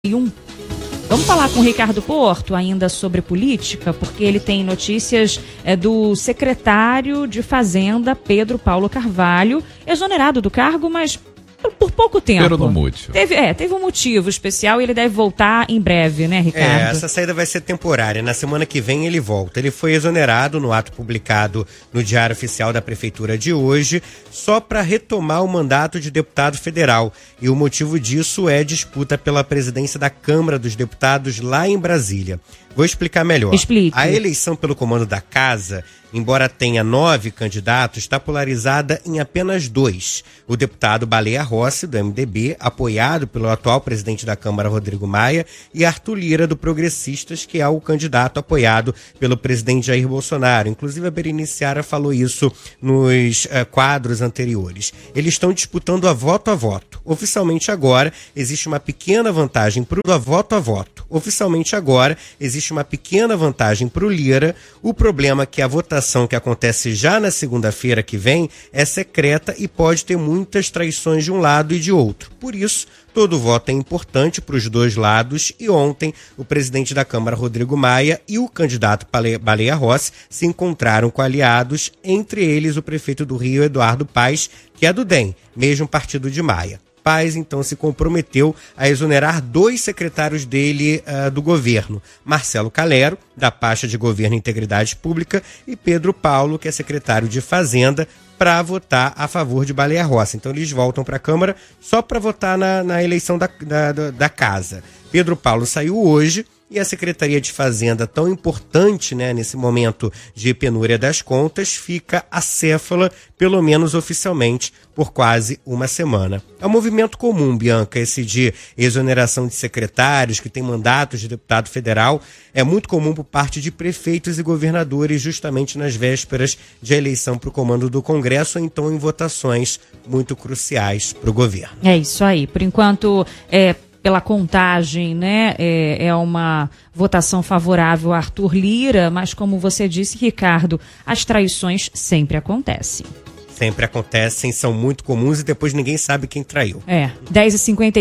Vamos falar com o Ricardo Porto ainda sobre política, porque ele tem notícias do secretário de Fazenda, Pedro Paulo Carvalho, exonerado do cargo, mas por pouco tempo. Pero no mútil. Teve um motivo especial e ele deve voltar em breve, né, Ricardo? Essa saída vai ser temporária. Na semana que vem ele volta. Ele foi exonerado no ato publicado no Diário Oficial da Prefeitura de hoje, só para retomar o mandato de deputado federal. E o motivo disso é disputa pela presidência da Câmara dos Deputados lá em Brasília. Vou explicar melhor. Explique. A eleição pelo comando da Casa, embora tenha 9 candidatos, está polarizada em apenas 2. O deputado Baleia Rossi, do MDB, apoiado pelo atual presidente da Câmara, Rodrigo Maia, e Arthur Lira, do Progressistas, que é o candidato apoiado pelo presidente Jair Bolsonaro. Inclusive, a Berenice Seara falou isso nos quadros anteriores. Eles estão disputando a voto a voto. Oficialmente agora, existe uma pequena vantagem para o voto a voto. Oficialmente agora, existe uma pequena vantagem para o Lira. O problema é que a votação que acontece já na segunda-feira que vem é secreta e pode ter muitas traições de um lado e de outro. Por isso, todo voto é importante para os dois lados e ontem o presidente da Câmara, Rodrigo Maia, e o candidato Baleia Rossi se encontraram com aliados, entre eles o prefeito do Rio, Eduardo Paes, que é do DEM, mesmo partido de Maia. Paes, então, se comprometeu a exonerar 2 secretários dele do governo, Marcelo Calero, da pasta de Governo e Integridade Pública, e Pedro Paulo, que é secretário de Fazenda, para votar a favor de Baleia Rossi. Então, eles voltam para a Câmara só para votar na eleição da Casa. Pedro Paulo saiu hoje. E a Secretaria de Fazenda, tão importante, né, nesse momento de penúria das contas, fica acéfala, pelo menos oficialmente, por quase uma semana. É um movimento comum, Bianca, esse de exoneração de secretários que têm mandatos de deputado federal. É muito comum por parte de prefeitos e governadores, justamente nas vésperas de eleição para o comando do Congresso, ou então em votações muito cruciais para o governo. É isso aí. Por enquanto, pela contagem, né, é uma votação favorável a Arthur Lira, mas como você disse, Ricardo, as traições sempre acontecem. Sempre acontecem, são muito comuns e depois ninguém sabe quem traiu. 10h50